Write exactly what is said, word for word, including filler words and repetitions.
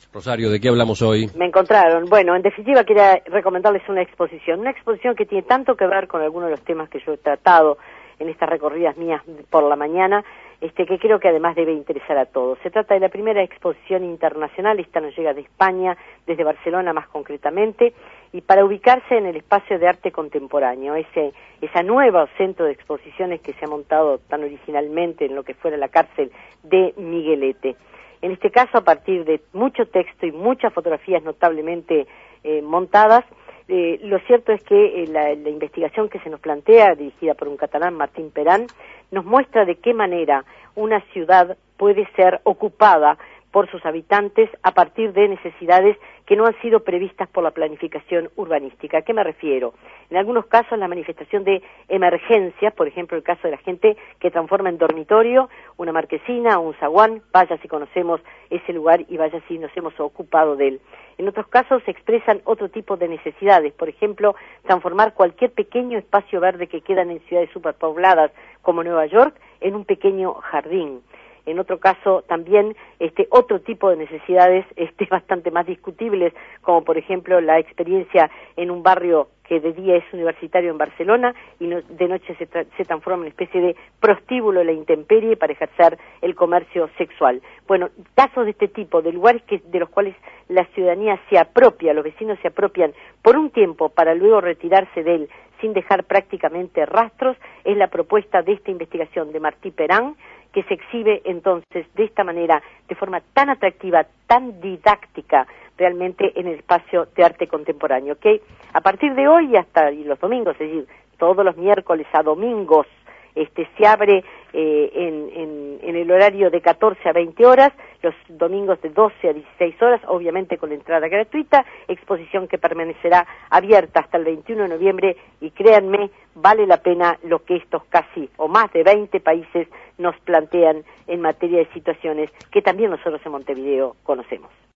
Rosario, ¿de qué hablamos hoy? Me encontraron. Bueno, en definitiva quería recomendarles una exposición, una exposición que tiene tanto que ver con algunos de los temas que yo he tratado en estas recorridas mías por la mañana, este que creo que además debe interesar a todos. Se trata de la primera exposición internacional, esta nos llega de España, desde Barcelona más concretamente, y para ubicarse en el espacio de arte contemporáneo, ese esa nueva centro de exposiciones que se ha montado tan originalmente en lo que fuera la cárcel de Miguelete. En este caso, a partir de mucho texto y muchas fotografías notablemente eh, montadas, eh, lo cierto es que eh, la, la investigación que se nos plantea, dirigida por un catalán, Martín Perán, nos muestra de qué manera una ciudad puede ser ocupada por sus habitantes a partir de necesidades que no han sido previstas por la planificación urbanística. ¿A qué me refiero? En algunos casos la manifestación de emergencias, por ejemplo el caso de la gente que transforma en dormitorio una marquesina o un zaguán, vaya si conocemos ese lugar y vaya si nos hemos ocupado de él. En otros casos se expresan otro tipo de necesidades, por ejemplo, transformar cualquier pequeño espacio verde que quedan en ciudades superpobladas como Nueva York en un pequeño jardín. En otro caso también este otro tipo de necesidades este bastante más discutibles, como por ejemplo la experiencia en un barrio que de día es universitario en Barcelona y no, de noche se, tra se transforma en una especie de prostíbulo de la intemperie para ejercer el comercio sexual. Bueno, casos de este tipo, de lugares que, de los cuales la ciudadanía se apropia, los vecinos se apropian por un tiempo para luego retirarse de él sin dejar prácticamente rastros, es la propuesta de esta investigación de Martí Perán, que se exhibe entonces de esta manera, de forma tan atractiva, tan didáctica, realmente en el espacio de arte contemporáneo, que a partir de hoy hasta y los domingos, es decir, todos los miércoles a domingos, este se abre eh, en, en, en el horario de catorce a veinte horas, los domingos de doce a dieciséis horas, obviamente con la entrada gratuita, exposición que permanecerá abierta hasta el veintiuno de noviembre y créanme, vale la pena lo que estos casi o más de veinte países nos plantean en materia de situaciones que también nosotros en Montevideo conocemos.